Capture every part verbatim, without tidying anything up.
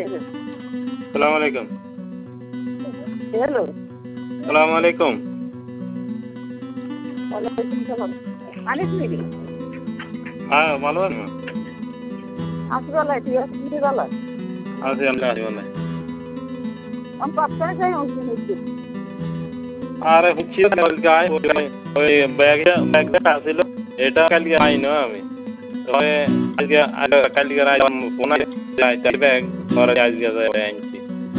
সালাম আলাইকুম। হ্যালো। সালাম আলাইকুম। ওয়ালাইকুম সালাম। আনিস মিরি? হ্যাঁ, ভালো আছেন? আছি ভালাই, তুই আছিস নি ভালাই? আছি আল্লাহ আছি ভালাই। আমি কপ্তানে যাই হচ্ছি হচ্ছি। আরে হচ্ছি গায়ে ওই ব্যাগে ব্যাগটা ছিল এটা কালকে আই না আমি তবে আজকে কালকে আই ফোন যাই তাই ব্যাগ পরে আজকে যাই আনছি।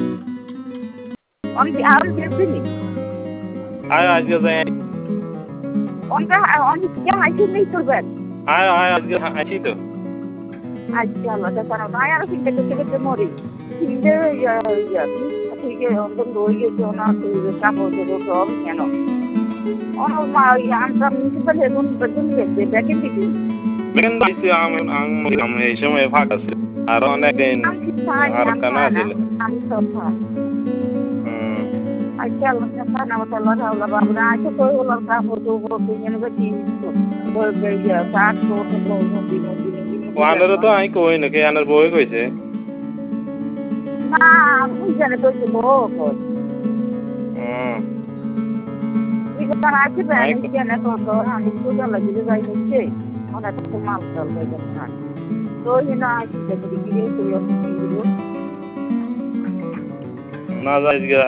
অনেক আর দেখছিলি? আয় আজকে যাই অনেক অনেক কে হাইছে নেই তোর ব্যাগ? আয় আয় আজকে আছি তো। আচ্ছা আল্লাহ তাআলা ভাই আর চিন্তা করতে করতে মরি। চিন্তা ইয়া ইয়া ঠিক আছে অন্তত রয়ে গেছে না তুই কাপড় দেবো সব কেন? অন্য মা ইয়া আমরা মিউনিসিপাল এখন বেতন দিতে ব্যাগে দিবি। বেন দিছি আমি আমি এই সময় ফাঁকা আছে আর অনেক দিন আর কানা ছিল। আমি সব হুম আচ্ছা আল্লাহ তাআলা আল্লাহ তাআলা বাবরা আচ্ছা কই হলো কাপড় দেবো তুই কেন কি বল ইয়া কাট তো তো দিন দিন ওয়ানের তো আই কই নাকি আনার বই কইছে না আমি জানি তো কি বল হুম ঠিক আছে আজকে ব্যাংক কেন তো তো আমি তো লাগি যাই হচ্ছে ওটা তো মাল চল হয়ে না তো হিনা আজকে দেখি কি রে তুই না যাই